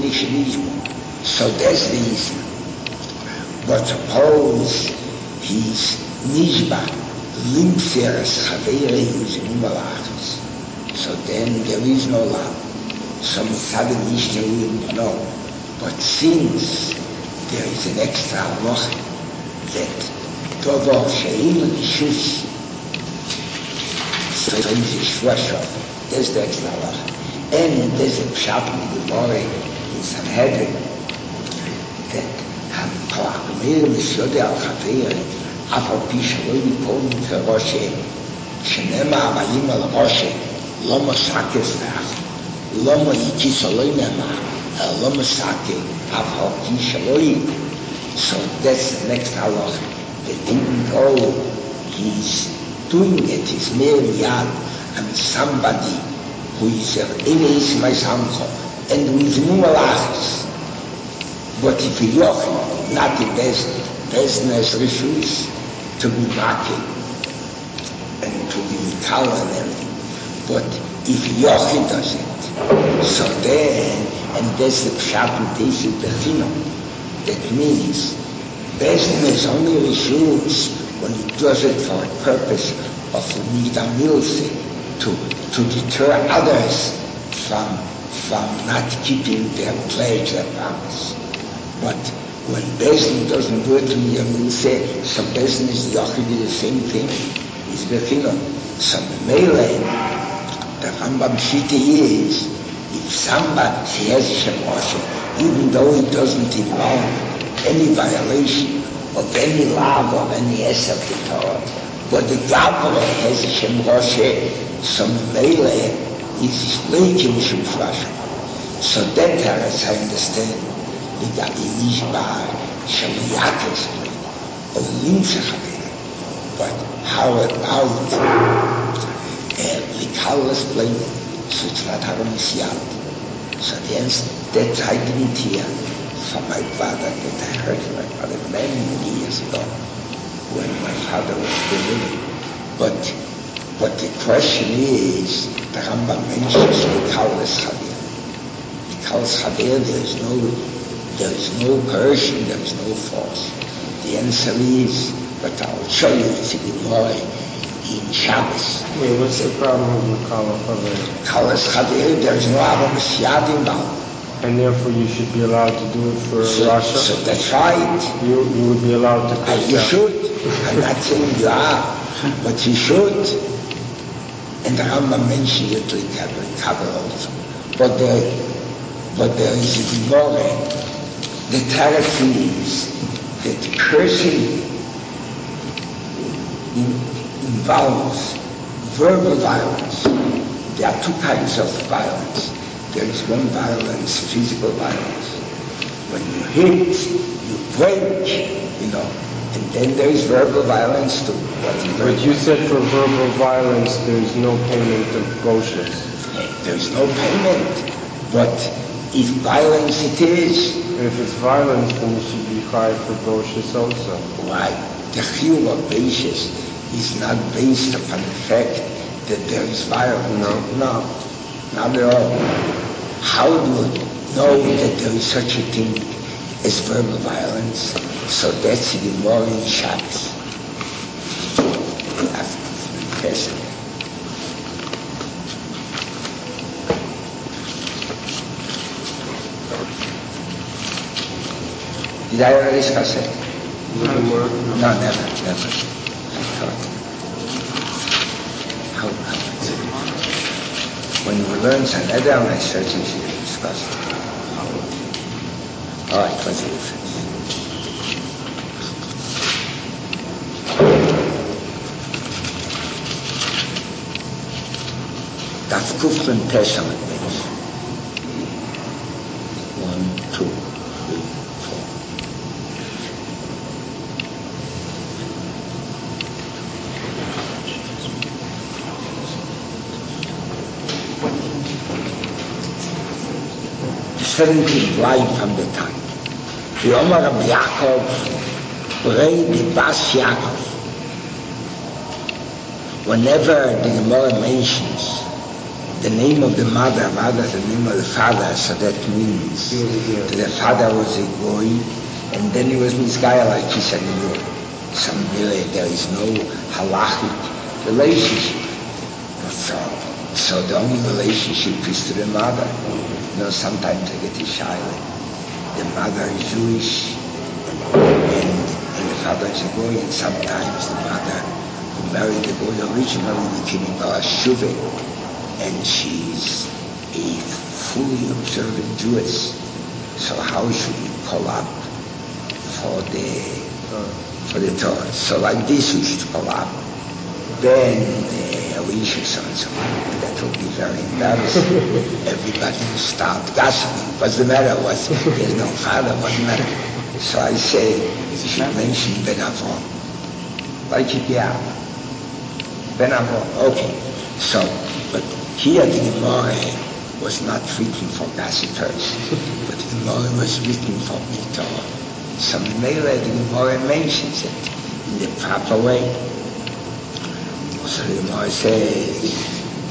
So that's the reason. But suppose he's nishba, limseres chavere yuzim malachis. So then there is no love. Some sudden ishter no. But since there is an extra halacha that tovar she'im rishus, so there's the extra halacha. And there's a pshat in the Gemara in Sanhedrin that Hamir Misyode al Chaveir Afal Pi Shelo Yipol Mifiroshe Shenema Amayim al Roshe Loma Sake Stach Loma Iki Solo Nema Loma Sake Afal Pi Shelo Yipol. So that's the next halacha, that even though he's doing it, he's mere yad, and somebody who is in my uncle, and who is numerachis. But if he yochid, not the business refuse to be maki and to be kal and everything. But if yochid does it, so then, and that's the pshat and this is bechino. That means business only refuse when he does it for a purpose of nidamilse, to deter others from not keeping their pledge, their promise. But when Bezdin doesn't do it to me, I will say, so Bezdin is Yochid, the same thing, is Bechino. So Mele, the Rambam Shita is, if somebody has Shemoshe, even though it doesn't involve any violation of any law or any essay of the Torah, but the Gavre has a Shem Roshe, so Mele is Leikim Shem Flashem. So that as I understand, the Gabi Nishbar, Shem Yates, or Linse Chavere. But how about Likalas play? So it's not Haram. So the answer, that I didn't hear from my father, that I heard from my father many years ago, when my father was still living. But the question is, the Rambam mentions Likalas Chavir. Likalas Chavir, there is no coercion, there is no force. The answer is, but I'll show you, it's a Gemara in Shabbos. Wait, what's the problem with Likalas Chavir? Likalas Chavir, there is no Avos Yad involved. And therefore you should be allowed to do it for Russia? So that's right. You would be allowed to curse you should. I'm not saying you are, but you should. And the Rambam mentioned it to cover also. But there is a Gemara. The tariff is that cursing involves verbal violence. There are two kinds of violence. There is one violence, physical violence. When you hit, you break, and then there is verbal violence too. But you said for verbal violence there is no payment of boshas. There is no payment, but if violence it is. If it's violence, then it should be chayav for boshas also. Why? The chiyuv of boshas is not based upon the fact that there is violence. No, not at all. How do you know that there is such a thing as verbal violence? So that's the Gemara in Shabbos. Did I already discuss it? No, never. How is it? When you learn Sanhedrin, I certainly should have discussed it. All right, let's do it. Daf Kufrin Tesh on the page. 1, 2, 3, 4. The 17th line from the time. The Omar of Yaakov, Rei the Bas Yaakov. Whenever the Gemara mentions the name of the mother rather than the name of the father, so that means that the father was a goy, and then he was misguided like he said, so really there is no halachic relationship. So the only relationship is to the mother. Sometimes I get a child. The mother is Jewish, and the father is a goy, and sometimes the mother who married the goy originally became a shuve, and she's a fully observant Jewess. So how should we call up for the Torah? So like this we should call up. Then Alicia so and so. That will be very embarrassing. Everybody will start gossiping. What's the matter? There's no father. What's the matter? So I say you should mention Ben Avram. Like it, yeah. Ben Avram. Okay. So, but here the Gemara was not written for gossipers, but the Gemara was written for Torah. So Mele, the Gemara mentions it in the proper way. So the Gemara says,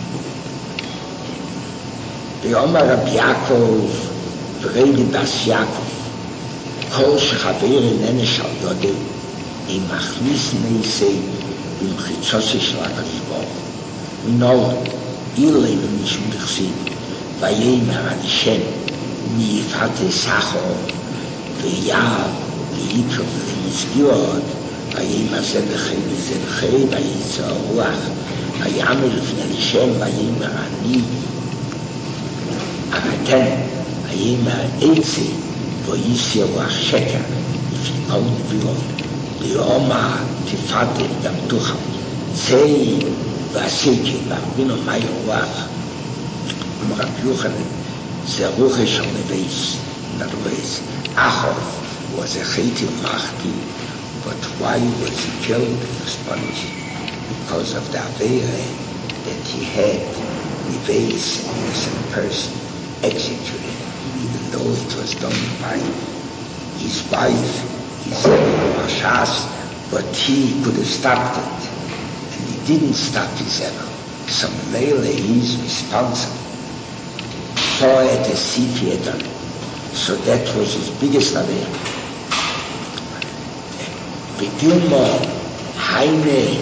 V'yomar Rabbi Yaakov, v'reidi bas Yaakov, kol shechaver inene shal yodei, ein machnis neisei, b'mchitzose shel HaKadosh Baruch Hu. We know, Ilay v'mishum d'chsiv, v'yemer ad Hashem, mi'yifate sachor, v'yav, v'yikro v'mizgirot, v'yemer ze b'chei v'ze b'chei, v'yitza ruach, v'yamel v'nei Hashem, v'yemer ani, agaten, v'yemer eitzi, v'yisya ruach sheker, v'fikol v'yot, v'yomar tifate v'damtucha, tzei, Vasiki, Bambino Mayorach, Rabbi the Ruchish on the base. In other words, Achov was a Cheti Machti, but why was he killed? He was punished because of the Avera that he had the base and innocent person executed, even though it was done by his wife, his Mashas, but he could have stopped it. He didn't stop his error. So Mele is responsible for it as if he had done it. So that was his biggest error. Begilmo Heine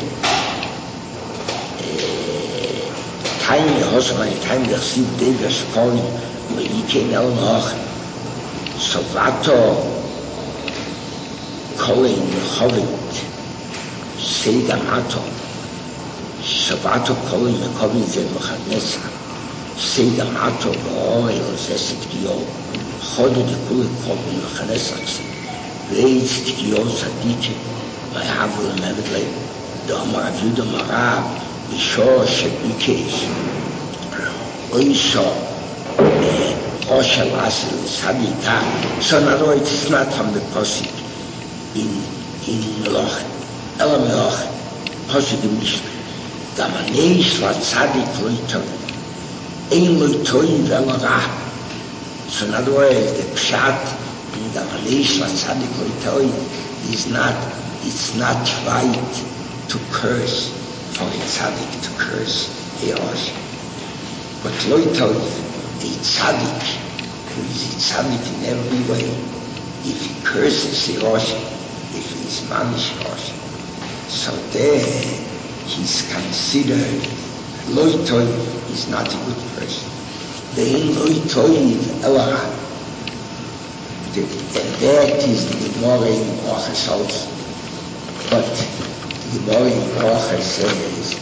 keine Hosmai, keine Chsiv Dega Shkolim, Meike Nel Noch, Sovato Kolin Chovit, Seida Mato, Sovato Kolin Mekovin Zed Mochanesa, Seida Mato, Oil, Zeset Gio, Chodu de Kuli Kovin Mochanesa, Leitz Gio Sadike, by Havul Mevedle, Doma Avuda Marab, Bishor Shebikesh, Oisho, Osha Lasil, Sadika. So in other words, it's not from the Posik in Meloch, Ela Meloch, Posik in Mishnah. Gamaneish la Tzadik Loitoi, Ein Loitoi Vela Ra. So in other words, the Pshat in Gamaneish la Tzadik Loitoi is not, it's not right to curse for a tzaddik to curse a rosh. But loitov, a tzaddik, who is a tzaddik in every way, if he curses a rosh, if he is manish rosh, so there he's considered, loitov is not a good person. Ve'in loitov elah. And that is the Gemara in Brachas also. But the Gemara in Brachas says,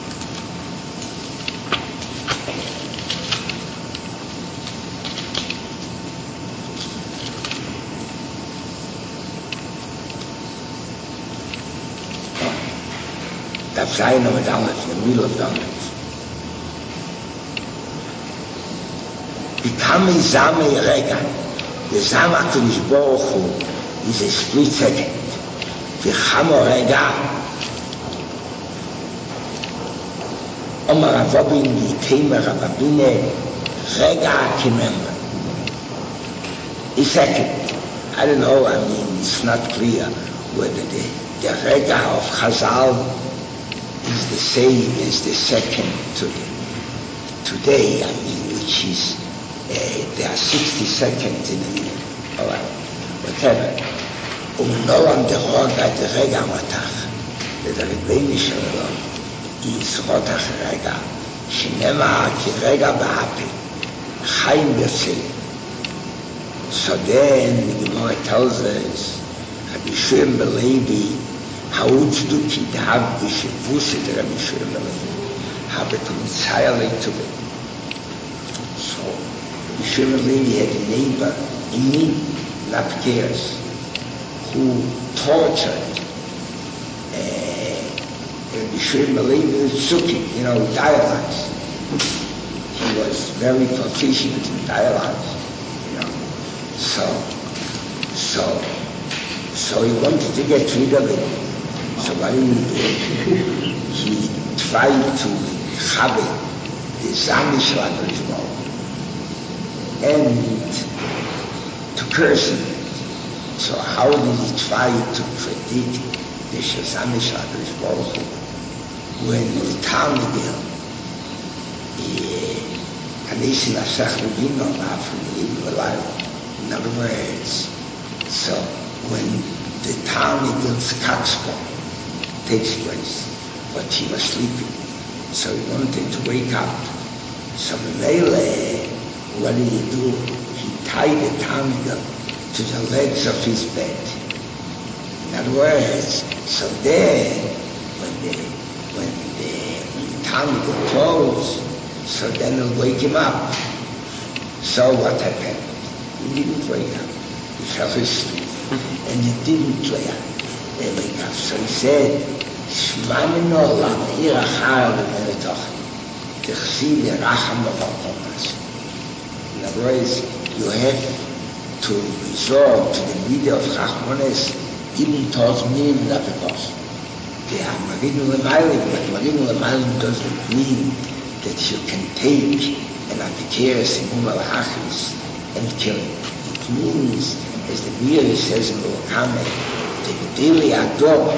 that Zayin with Aleph, in the middle of the Aleph. Become a Zame Rega. The Zame HaKadosh Baruch Hu is a split second. The Chamo Rega, Omar Avobin, Yiteimer Avabine, Rega Kimemra. A second. I don't know, I mean, it's not clear whether the Rega of Chazal is the same as the second today, which is, there are 60 seconds in a minute, alright, whatever. Noam der Roga der Rega Rotach, der Rebbeinu Shalom, is Rotach Rega, Shinema ki Rega Ba'api, Chaim Yotzei. So then the Gemara tells us, Rabbi Shimon ben Levi, how would you ki dav b'shivus et Rabbi Shimon ben Levi, how it entirely to it. So Rabbi Shimon ben Levi had a neighbor, Imi Lapkeres, who tortured Rabbi Shimon ben Levi with Suki, dialogues. He was very proficient in dialogues. So he wanted to get rid of it. So what he did, he tried to have the Zamish language and to curse him. So how did he try to predict the Zamish language when the Talmud in other words, so when the Talmud's Katzko takes place, but he was sleeping, so he wanted to wake up. So Mele, what did he do? He tied the Talmud to the legs of his bed. In other words, so then when the Talmud closed, so then he'll wake him up. So what happened? He didn't wake up. He fell asleep. And he didn't wake up. So he said, Shmanin olam irachar v'meretoch techsi v'racham v'valkomas. In other words, you have to resort to the middle of Chachmones even towards me and Nafekos. They are Marinu L'Maylim, but Marinu L'Maylim doesn't mean that you can take an Apikeres in Umal Hachis and kill him. It means, as the Miri says in the Wakame, the Gdeli Ador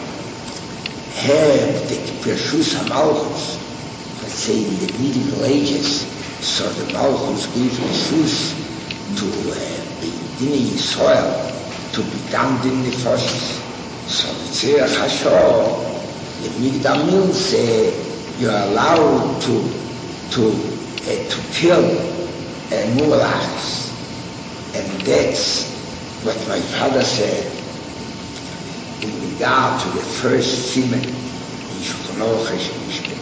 have the Pershus HaMalchus, let's say in the Middle Ages, so the Malchus gave Pershus to B'Dinei Yisrael to be damned in the forces. So the Tzirach HaShor, the Migdal Mil say, you're allowed to kill Mulachis. And that's what my father said in regard to the first simon in Shulchan Aruch HaShem.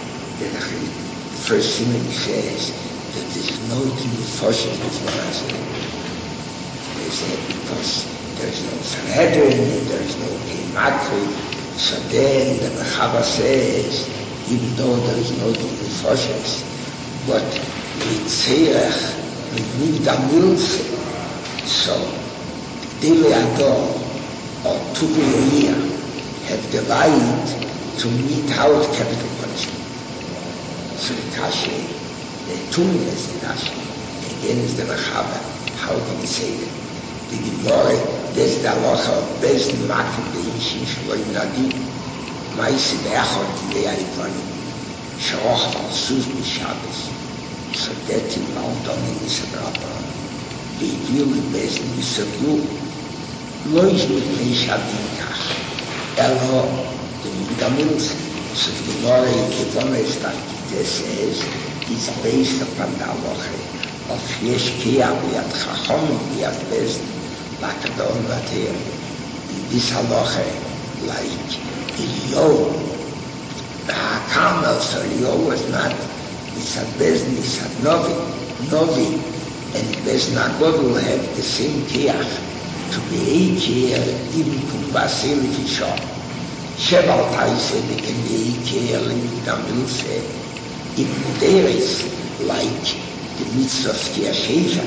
The first simon says that there's no Nefoshes before us. They said because there's no Sanhedrin, there's no Keimatri. So then the Mechaba says, even though there is no Nefoshes, but with Tzirach, with Migdal Milse, so Dele Ador or Tubu Yoyia have the right to mete out capital punishment. So the Kashi, the Tumin is the Kashi, again is the Mechaba. How can he say that? The Gemara, there's the halacha of Bez Makim the Yishin Shloim Nadi, Maisi Be'achot the Yarikoni, Shoroch Valsus B'Shabbos. So that in Mount Domin is a brother. The view of Bez Nisablu, Lois B'Nei Shadim Kach, Elo, the Migdamils. So the Gemara Yevona is like it says, is based upon the halacha of Yesh Kiyah B'Yad Chachom B'Yad Bez Lakadon Vater. In this halacha, like Eliyahu, the Hakam, so Eliyahu was not, it's a Bezdin, it's a Novi, and Bezdin HaGod will have the same Kiyach to be Eikir, even Kumbasim Fishon. Sheval Tai said they can be Eikir, Limikdam say, even Muderis, like the mitzvah of Kiyashesha,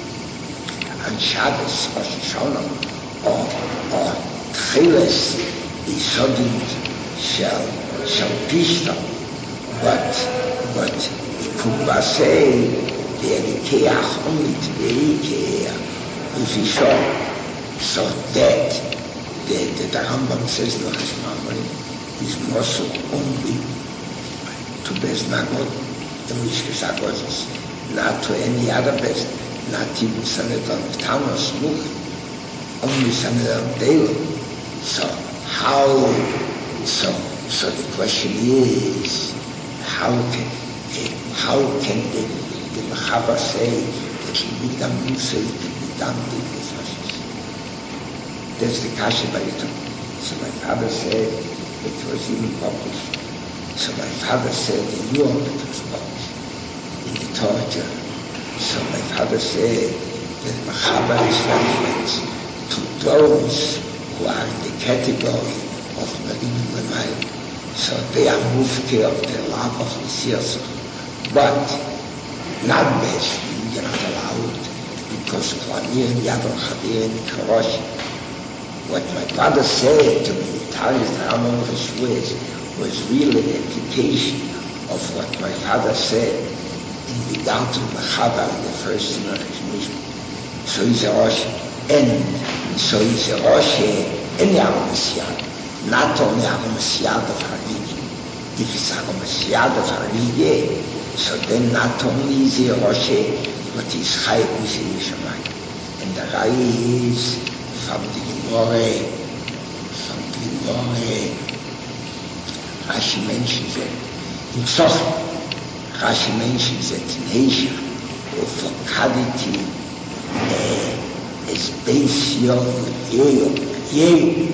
and Shabbos, Rosh Hashanah, or Tchiles, the Sodid shall Pishta, but Kumbasei, the Keach only to be Keach, if he saw. So that the Rambam says the Hashmamari is Moshe only to Bez HaGod. the Mishkas HaGozos, not to any other person, not even Sanedon of Tanos, only Sanedon of Delo. So the question is, how can the Mechaber say that Midam Musa is Midam Dikos Hashis? That's the Kasha by the time. So my father said it was even published. So my father said in Europe it was published, in the torture. So my father said that Mechaber is reference to those who are in the category of Marim Lemayim. So they are mufti of the love of Messias. But not best, you're not allowed, because Klamir and Yadon Chavir and Karosh. What my father said to me, Talis Ramon of Suez, was really an implication of what my father said in regard to Mechaber in the first Sinai. So he's a Rosh, and so he's a Rosh, and Yahweh not only Messiah of Harigi. If it's Messiah of Harigi, so then not only is he a Rosh, but he's Chayv Misei Yishamai. And the Rai is from the Gemara, Rashi mentions it in Tzofim. Rashi mentions it in Asia, or for Kaditi, is based on Yehu,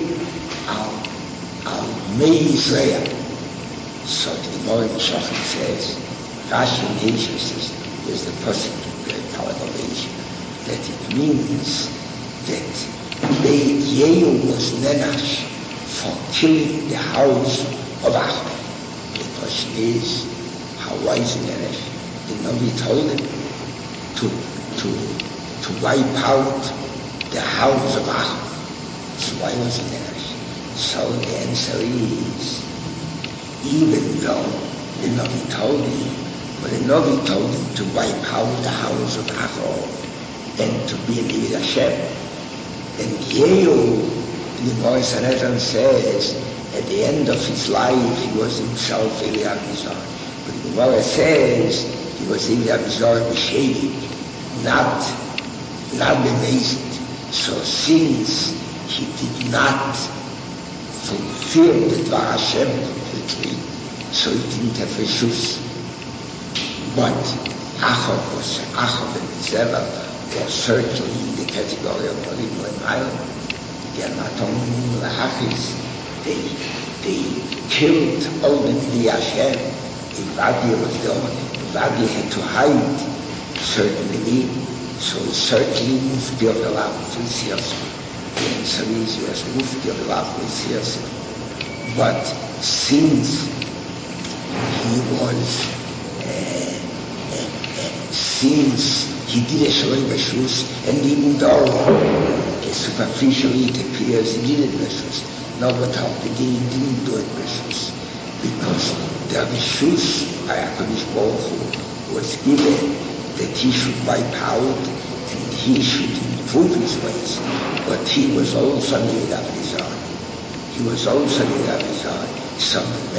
May Israel. So the Gemara in Shochem says, Rashi in Asia says, there's the person in of Asia, that it means that Yehu was Nenash for killing the house of Achab. The question is, how wise Nenash? The Navi told him to wipe out the house of Achab. So why was he Nenash? So the answer is, even though the Navi told him, but the Navi told him to wipe out the house of Achor and to be an Yid Hashem. And Yehu, the Gemara Sanhedrin says, at the end of his life, he was himself Eli Abizar. But the Gemara says, he was Eli Abizar B'Shedi, not amazing. So since he did not fulfill the Dvar Hashem completely, so he didn't have Rishus. But Achor and Zerah were certainly in the category of Marim Lemayim. They are not only Lahachis, they killed all the Bnei Hashem. Ivadi was the only, Ivadi had to hide certainly, so certainly Mufti of the Lav of Messias. The answer is he was Mufti of the Lav of Messias. But since he did a Shalom Bashus, and even though superficially it appears he did it Bashus, no, but how he didn't do it Bashus, because the Bashus by HaKadosh Baruch Hu was given that he should wipe out and he should improve his ways, but he was also Yid Abizar. So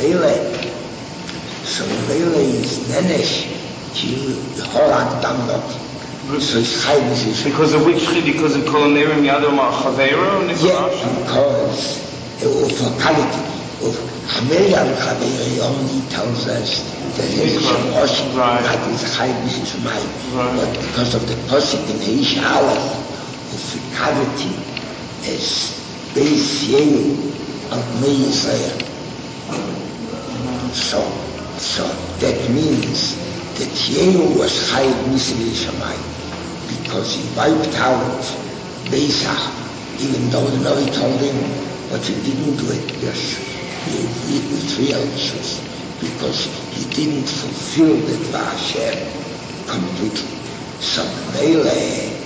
Mele is Nenesh, he Horak Damdot. So it's Chayv. Because of which? Because of Kolonerim Yadom Chavero? Yeah, because for quality of Hamel Chavero only tells us that he's a Rosh, that is Chayv Mishmai. But because of the Posik in Eish Aleph, of quality is Beis Yehu of Mei Yisrael. So that means that Yehu was Chayv Mishmai, because he wiped out Beisach, even though the Navi told him, but he didn't do it with real issues, because he didn't fulfill the Dvar Hashem completely. So Mele,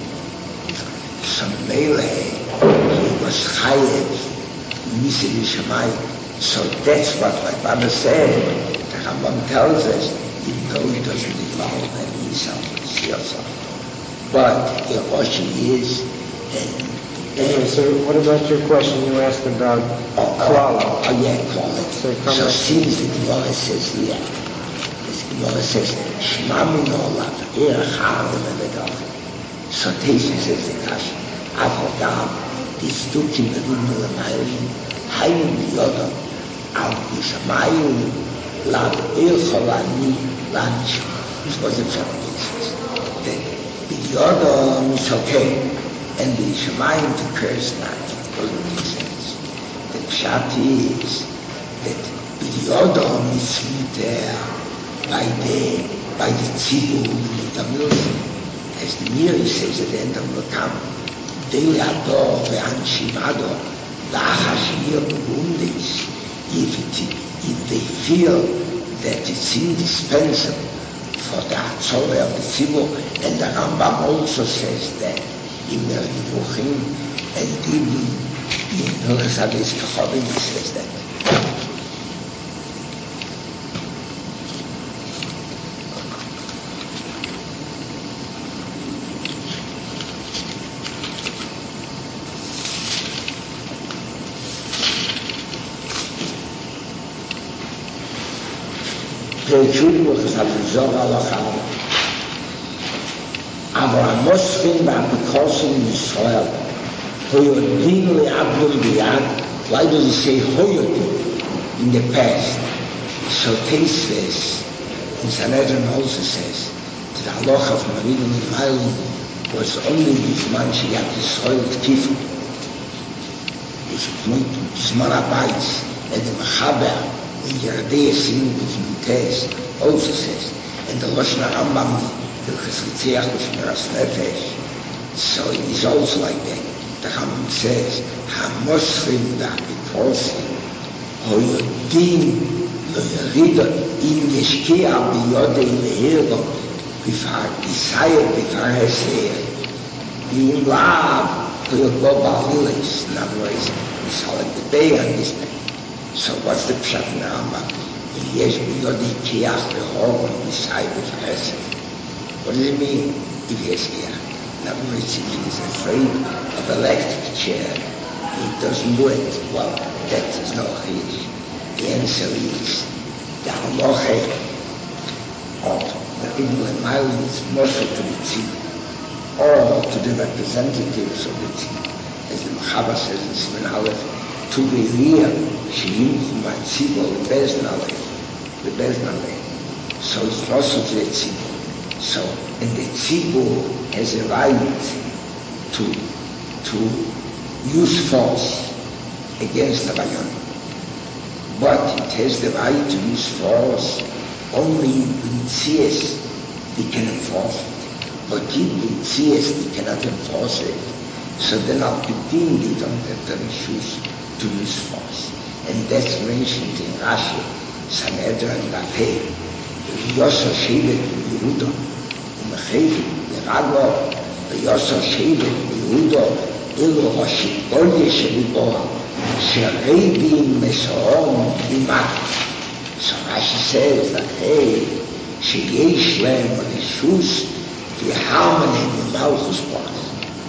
he was Chayev Misri Shemai. So that's what my father said. The Rambam tells us, even though he doesn't involve any himself. But the Rosh is. So what about your question you asked about Klala? Klala. So since the Gemara says here, it's Gemara says, Shema min olav, char levedach. So Tesis says the Kash, Avodam, this Dukim Berim Lemayim, Hayim Biyodam, Al Bishamayim, Lav Cholani, Lanishma. This was the foundations. The Biyodam is okay, and the Shamayim to curse not. Doesn't make sense. The Pshat is that Biyodam is there by the Tzibur, the Milsim. As the Miri says at the end of the Kam, Dei Ador ve'anshim Ador, la'achashir b'gundis, if they feel that it's indispensable for the Atzore of the Tzibur, and the Rambam also says that in the Rivuchim, and even in Hilchos Hadis Kachovim, he says that. Entschuldigung, das hat die Sorge aller Frauen. Aber Mosfin war bekossen in Israel. Hoyodin le Abdul Biyad. Why does it say Hoyodin in the past? So Tesis in Sanhedrin also says that the halacha of Maridon and Mailim was only this man she had Israel Tifu. This man Abayis and the Machaber in Yerdei Sin with Mutes also says, and the Lashon Rambam, the Chesritziach with Shmiras Nefesh, so it is also like that. The Rambam says, HaMosrim V'Apikosim, Hoyodin Lo Yerida Im Yeshkia B'Yodei Lehiro B'Far Yisayel B'Far Heseir B'Im Lav Hoyodbo Ba'alilis. In other words, it's all like the day and this day. So what's the pshat in the Rambam? Yes, b'yodi kiach b'horon b'sai b'fahesed. What does it mean? If he has kiach. In other words, if he is afraid of electric chair, he doesn't do it. Well, that is no chidush. The answer is the halacha of the Ibn Mailim is moshe to the tzibur, or to the representatives of the tzibur. As the Mechaber says in Siman Aleph, to be real, Sheyimchu Matzibor the Beznaleh. So it's also to the Tzibor. So, and the Tzibor has a right to use force against the Bayon. But it has the right to use force only in Tzias they can enforce it. But in Tzias they cannot enforce it. So then Al Pidim they don't have the issues to use force. And that's mentioned in Rashi, Sanhedrin Bafei, Yosef Shevet Yehuda, Umechevi, Yerago, Yosef Shevet Yehuda, Ilu Hoshibodye Shelibo, Sheredim Mesorom Bimat. So Rashi says that, hey, Sheyesh Lem Rishus, V'harmony Malchus Boras.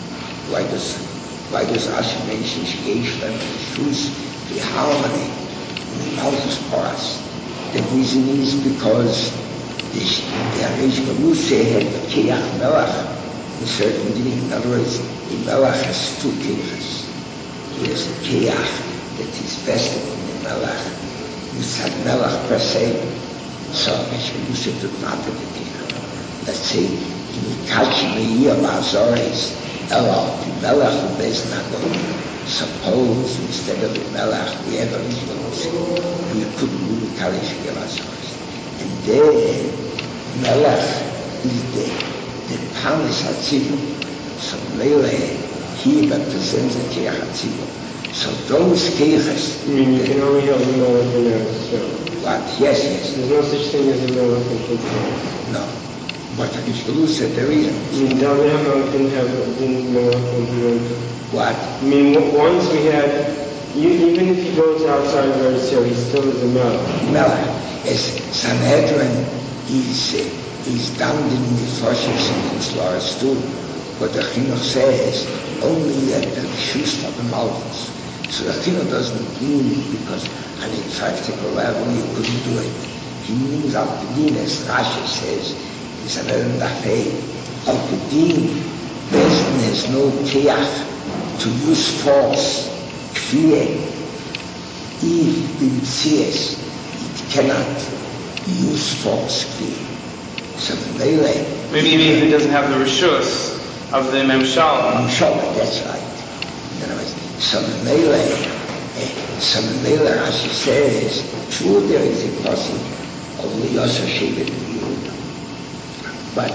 Why does Rashi mention Sheyesh Lem Rishus, V'harmony Malchus Boras? The reason is because the Arish Galuse had Keach Melach in certain day. In other words, the Melach has two Keachas. He has a Keach that is vested in the Melach, Mitzad Melach per se. So Arish Galuse took not the Keach. Let's say, in the Kachi Meir Ba'azores, Elo, the Melach who bears Nagol. Suppose instead of the Melach we have Arish Galuse, we couldn't do the Kalish Gelazores. And then Melach is the Panis HaTzibur. So Mele, he represents the Keach HaTzibur. So those Keachas... You mean you can only have the Melach in Israel? What? Yes. There's no such thing as a Melach in Israel? No. But Arish Galuse said there is. You mean David didn't have Melach in Israel? What? I mean, once we had... Even if he goes outside of Eretz, he still is a Melach. Melach. As Sanhedrin is down in the Foshes and in Slars too, but the Chinuch says only at the Rishus of the Malchus. So the Chinuch doesn't mean because on a practical level you couldn't do it. means Al-Qadin, as Rashi says, is another Dafei. Al-Qadin, Bezdin has no Keach to use force, Kfiyeh. If in CS, it cannot use force, Kfiyeh. So Mele. Maybe if it doesn't have the Rishus of the Memshala. Memshala, that's right. In other words, so Mele, Rashi says, true, there is a person of the Yosef Shevet Yud, but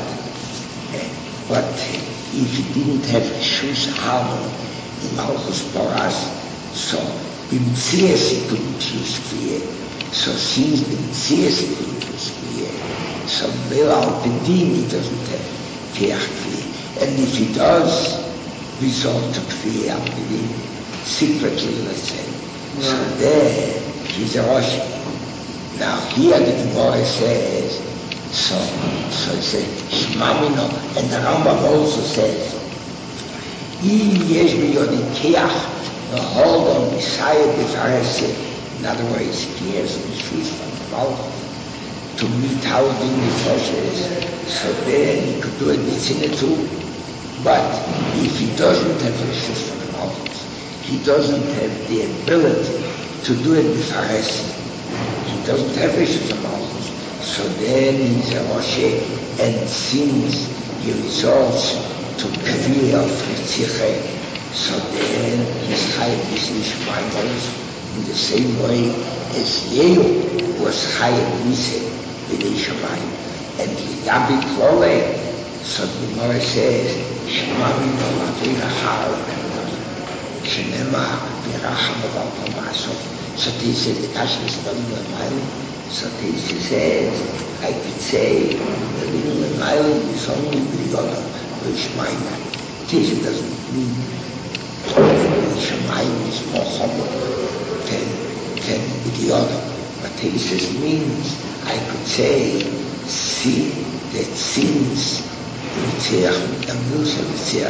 if he didn't have Shus Hamon in Malchus Boras, so Bimtzias he couldn't use Kfiyeh. So since Bimtzias he couldn't use Kfiyeh, so Mela Al-Pedin he doesn't have Keach Kfiyeh. And if he does resort to Kfiyeh Al-Pedin, secretly, let's say, so there he's a Rosh. Now here the Gemara says, so it says, Shmamino, and the Rambam also says, Im yesh biyodi keach, the hold on Messiah b'farese. In other words, he has the shoes from the mouth to meet how in the Foshes, so then he could do it in it too. But if he doesn't have the shoes from the mouth, he doesn't have the ability to do it b'farese. He doesn't have the shoes from the mouth. So then he's a Moshe, and since he resorts to Kavir of Ritziche, so then his Chayim is Nishmayim in the same way as Yehu was Chayim Nise in Nishamayim. And Yabi Klole, so the Gemara says, Shemami no Lavina Chayim, Shenema Biracham of Al-Komasof. So this is the Kasha is Valim. So this says, I could say, the little mile is only the other, which this doesn't mean which is more humble than the other. But this means, I could say, see that since the music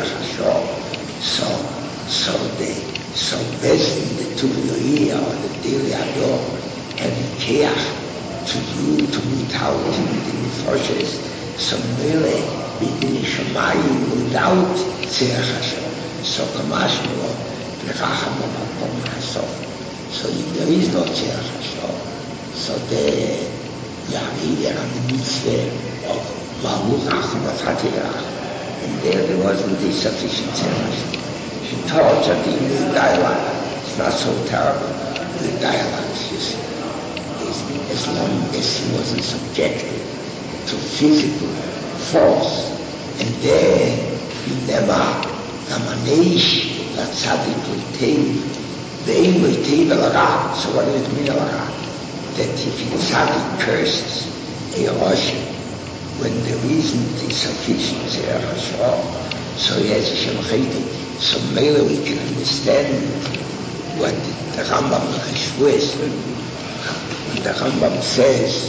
so best in the Tuviloia or the Dili Ador and Keach to meet out in the Foshes, so really within Shamayim without Tzirach Hashem. So Kamashmo, L'chacham B'makom HaSof. So if there is no Tzirach Hashem, so there Yahweh on the mitzvah of Mahu Racham Afatirach, and there wasn't the sufficient Tzirach Hashem. He taught that in the dialogue, it's not so terrible, the dialogues, you see. As long as he wasn't subjected to physical force, and then he never Gamaneish Latzadik L'Teiv, Ve'im L'Teiv Al-Ra. So what does it mean Al-Ra? That if the Tzadik curses a Rosh, when there isn't the sufficient Zerach Hashem, so he has a Shem Chaytik. So maybe we can understand what the Rambam Hashvues. The Rambam says,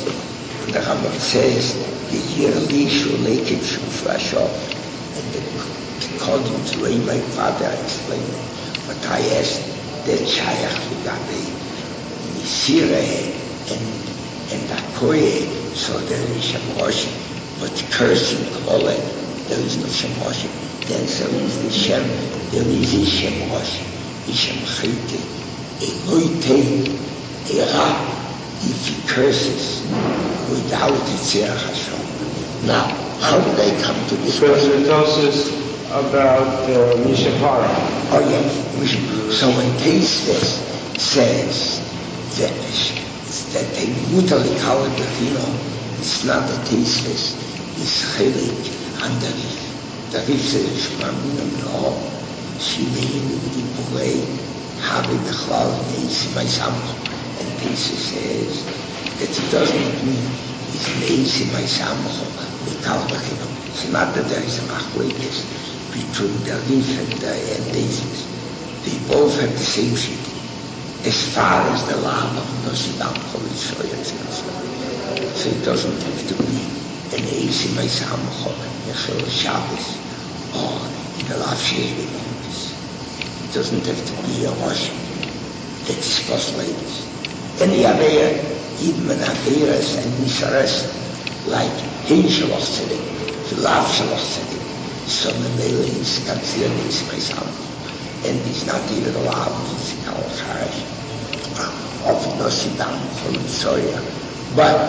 the yearly Shulekim Shufashov, and according to the way my father explained it, but I asked that Shayach Lugabe, Nisire, and Akoye, so there is Shemosh, but cursing Klole, there is no Shemosh. Then so is the Shem, there is a Shemosh, a Shem Chayte, a Loite, a Ra. If he curses without the Tzirach Hashem. Now, how did I come to this question? Because it tells us about Mishapara. Oh yes, so when Tesis says that they brutally call it the Fino, it's not the Tesis, it's Chelik under the Rif says Shmamino no, Shimein B'Dipurei, Habi B'Chlal, Neisi Maisamcho. And Tesis says that it doesn't mean it's Neisi Maisamcho, without the Chino. It's not that there is a Machlekes between the Rif and Tesis. They both have the same shit. As far as the Lam of Nosidam Cholishoyat. So it doesn't have to be an Neisi Maisamcho, Yechel Shabbos, or in the Lav Shir B'Yomtis. It doesn't have to be a Rosh. It's possible. Any other even in Averas and Nishares, like Hinshaloch Tzedek, Filav Shaloch Tzedek, so the Mele is considered Ismaisam, and is not even allowed to see Kal Charash, of Nosidam, from Soya. But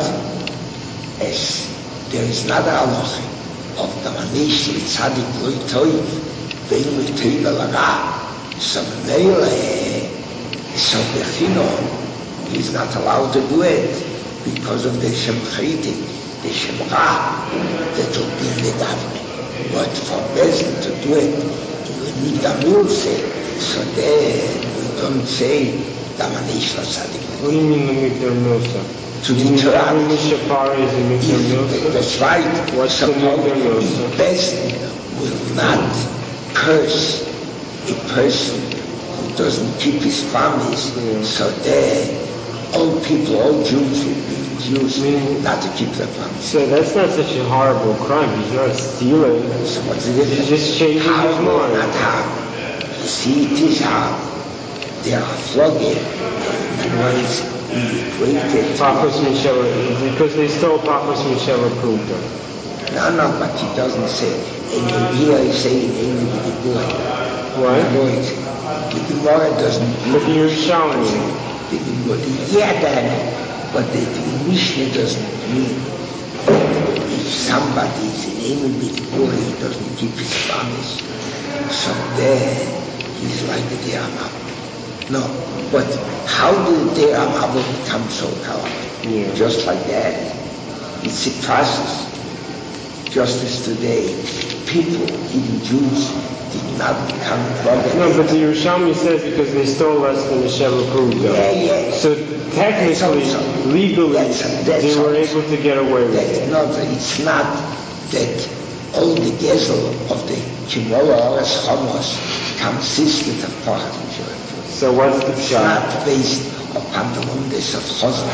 as there is not a halacha of the Manish Ritzadik Loi Toiv, Bein L'Toiv Alaga, so the Mele, so Bechino, he is not allowed to do it because of the Shem Chaytik, the Shem Ra, that will be in the Davne. But for Bezdin to do it, we need the Milse, so then we don't say the Manish Ritzadik. What do you mean the Mikdar Milsa? To deter others. That's right. What's the Mikdar Milsa? Bezdin will not curse a person who doesn't keep his promise, so then all people, all Jews will be used not to keep their promise. So that's not such a horrible crime. He's not stealing. So what's the difference? He's just changing his mind. Not harm. You see, it is harm. They are flogging ones equated. Papas Michel, because they stole Papas Michel approved them. No, but he doesn't say. And here he's saying, "Ain't with the boy." What? The Gemara doesn't. But you're showing me. Yeah, then, but the Mishnah doesn't mean if somebody is in aim with the boy, he doesn't keep his promise. So then he's like the De'amab. No, but how did the De'amab become so powerful? Yeah. Just like that. It's a process. Just as today, people, even Jews, did not become progressive. No, but the Yerushalmi says because they stole less than Hashem approved them. Yeah. So technically, legally, they were able to get away with it. No, it's not that all the gezel of the Kimora Oras Chomos consisted of Pachat Michel. So what's the It's shot? not based upon the wonders of Chosn.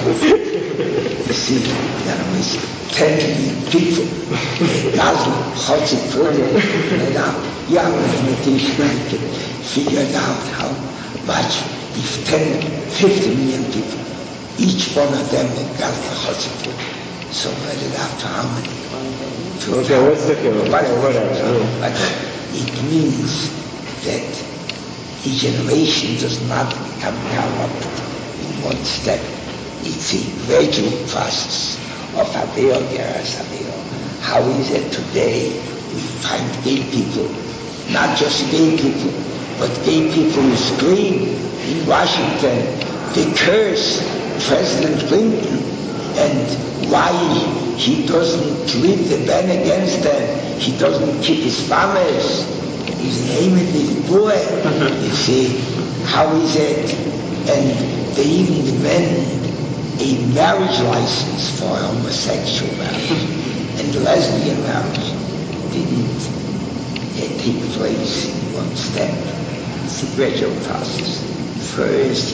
You see, there was 10 million people. Gazli, Chotzi, Further, young mathematicians figured out how much if 50 million people, each one of them got the Chotzi, so add it up to how many? Okay, let's look at it. Whatever. It means that a generation does not become corrupt in one step. It's a gradual process of Aveo Geras Aveo. How is it today we find gay people, not just gay people, but gay people who scream in Washington, they curse President Clinton, and why he doesn't lead the ban against them, he doesn't keep his promise, he's naming his boy. You see, how is it? And they even demand a marriage license for homosexual marriage and lesbian marriage didn't take place in one step. It's a gradual process. First,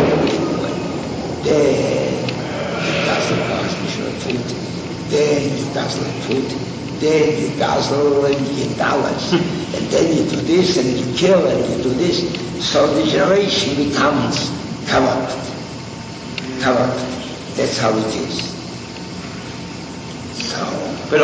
then you dazzle food, then you dazzle food, then you dazzle and you get dollars, and then you do this and you kill and you do this. So the generation becomes corrupt. That's how it is. So, but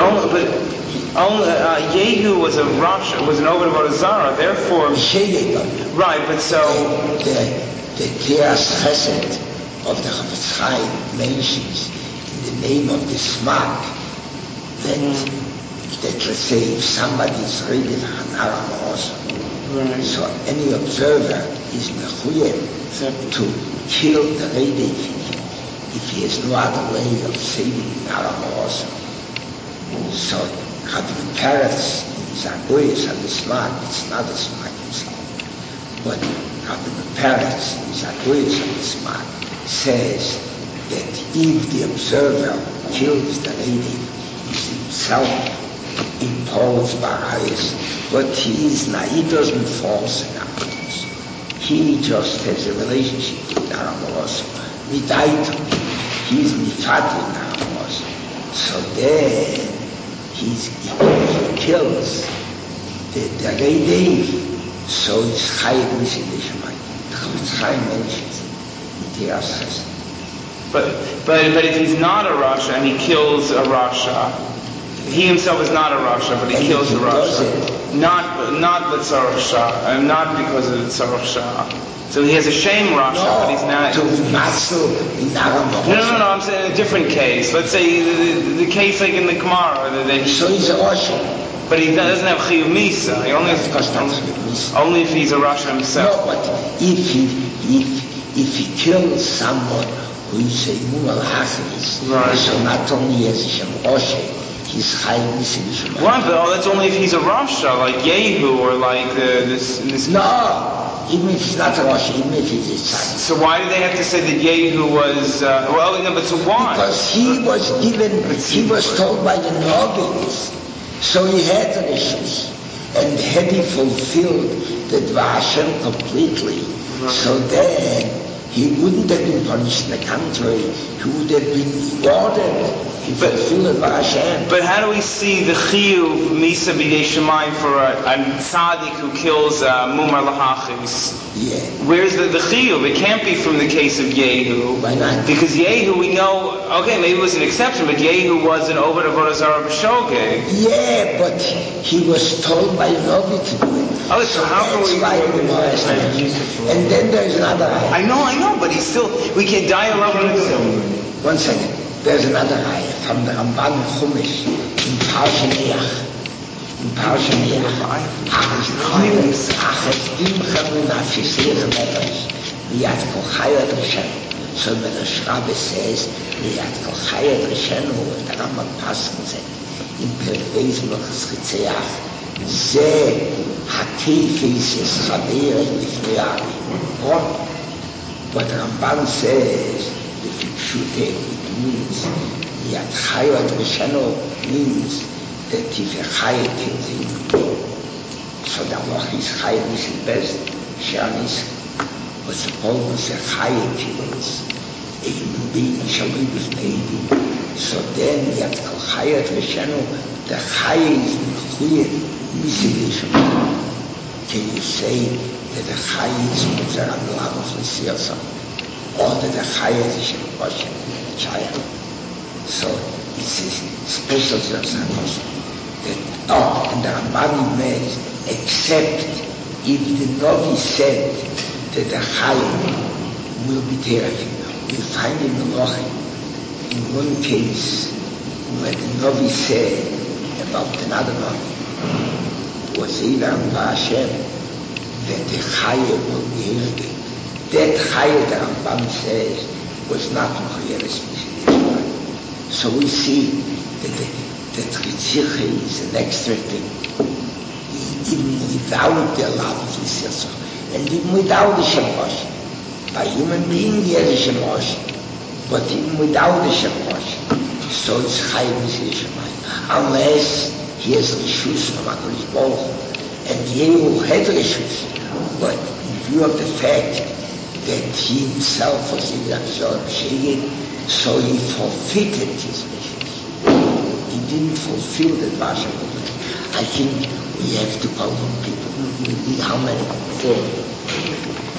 Yehu was a Rasha, was an Obed of Zara, therefore. Right, but so the Tiras Chesed of the Chafetz Chaim mentions in the name of the Smak that let's say if somebody is reading Hanara Ma'osa, so any observer is mechuyev to kill the lady if he has no other way of saving Hanara Ma'osa. So Rabbi Peretz is Agoyes on the Smak, it's not a Smak himself, but Rabbi Peretz is Agoyes on the Smak, says that if the observer kills the lady, he's himself imposed barayas, but he doesn't force an Amos. He just has a relationship with Amos. Midaito, he's mifat with Amos. So then he kills the lady, so it's Chayim Mishim Nishmai. The Chayim mentions it. But if he's not a Rasha and he kills a Rasha, he himself is not a Rasha, but he kills a Rasha. Not the Tzarech Shah, and not because of the Tzarech Shah. So he has a shame Rasha, but he's not. No, I'm saying in a different case. Let's say the case like in the Gemara. So he's a Rasha. But he doesn't have Chiyuv Misa. He only only if he's a Rasha himself. No, but if he kills someone who is a Mumal Hafiz, right. So not only as a Shem Rasha, he's Chayim Misa B'Shem. Right, but that's only if he's a Rasha, like Yehu or like this. No. Even if he's not a Rasha, even if he's a tzaddik. So why do they have to say that Yehu was? But so why? Because he was told by the Novi's, so he had the issues, and had he fulfilled the Dvar Hashem completely, so then he wouldn't have been punished. In the contrary, he would have been rewarded. He fulfilled the Dvar Hashem. But how do we see the Chiyuv Misa B'Yei Shemayim for a tzaddik who kills Mumar Lahachis? Yeah. Where's the Chiyuv? It can't be from the case of Yehu. Why not? Because Yehu, we know, okay, maybe it was an exception, but Yehu was an Oved Avodah Zarah B'Shogeg. Yeah, but he was told by Novi to do it. Oh, so how can we... And then there's another ayah. I know, but he's still... We can dialogue with him. 1 second. There's another ayah from the Ramban Chumash in Parshaniach. In Parshaniach. So when the Shrabe says, Miyat Kochayat Rishenu, the Rambam Paskin said, in Perveis Lochas Chitzeach, Ze Hakifis Yischaber Lifnei What Ramban says, if you shoot it means Miyat Chayat Rishenu means that if a Chayat kills him, so the Loch is Chayat is the best, Shanis. But suppose a Chayat kills a human being, shall be with baby. So then Yat Kochayat Rishenu, the Chayat is Mechuyat Misi. Can you say that the Chayat is Mizar Amlam of Messiasa? Or that the Chayat is Hashem, Chayat? So it's a special circumstance that, and the Rambam makes, except if the Novi said that the Chayim will be terrific. We find in the Lochim, in one case, where the Novi said about another Novi, was Ilam Ba'Hashem, that the Chayim will be terrific. That Chayim, the Rambam says, was not Mechuyeres Mishal. So we see that Ritzicha is an extra thing, even without the love of Yisrael. And even without the Shemosh, by human being he has a Shemosh, but even without the Shemosh, so it's Chayim Misi Shemayim, unless he has Rishus from HaKadosh Baruch Hu, and Yehu had Rishus, but in view of the fact that he himself was in the Sheged, so he forfeited his Rishus. He didn't fulfill the Dvar Hashem. I think we have to call on people. How many? 4.